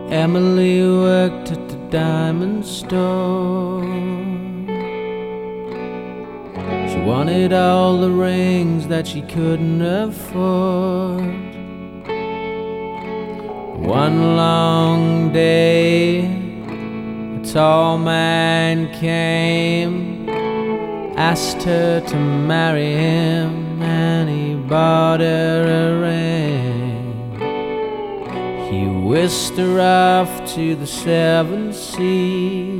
Emily worked at the diamond store. She wanted all the rings that she couldn't afford. One long day, a tall man came, asked her to marry him, and he bought her a ring. He whisked her off to the 7 seas,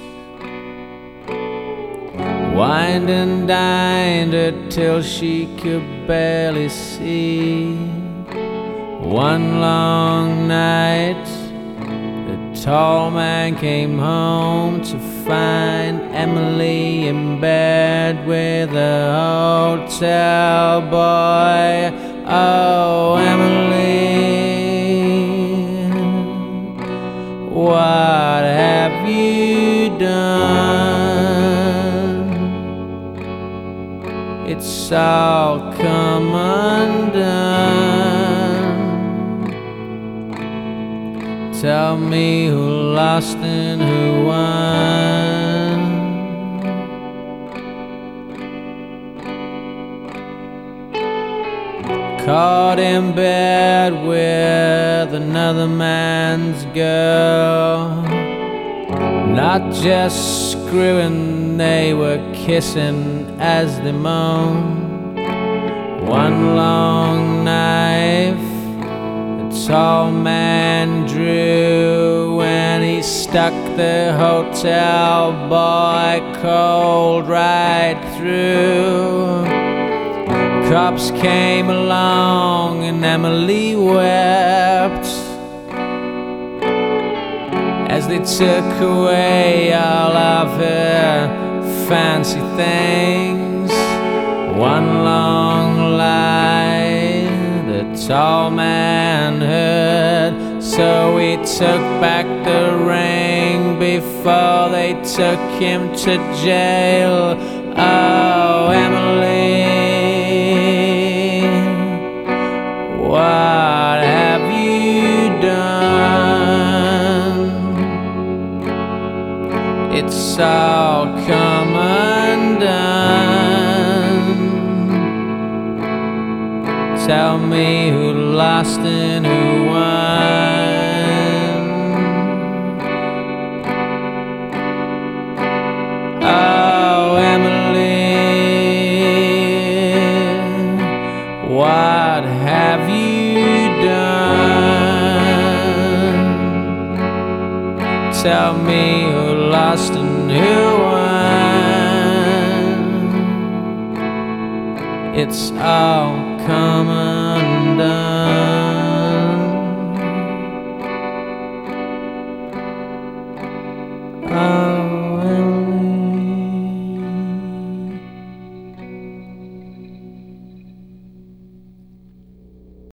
wined and dined her till she could barely see. One long night, the tall man came home to find Emily in bed with a hotel boy. Oh, Emily, what have you done? It's all come undone. Tell me who lost and who won. Caught in bed with another man's girl, not just screwing, they were kissing as they moaned. One long knife the tall man drew when he stuck the hotel boy cold right through. Cops came along and Emily wept as they took away all of her fancy things. One long lie the tall man heard, so he took back the ring before they took him to jail. Oh, Emily, what have you done? It's all come undone. Tell me who lost and who won. Oh, Emily, what have you done? Tell me who lost and who won. It's all come undone.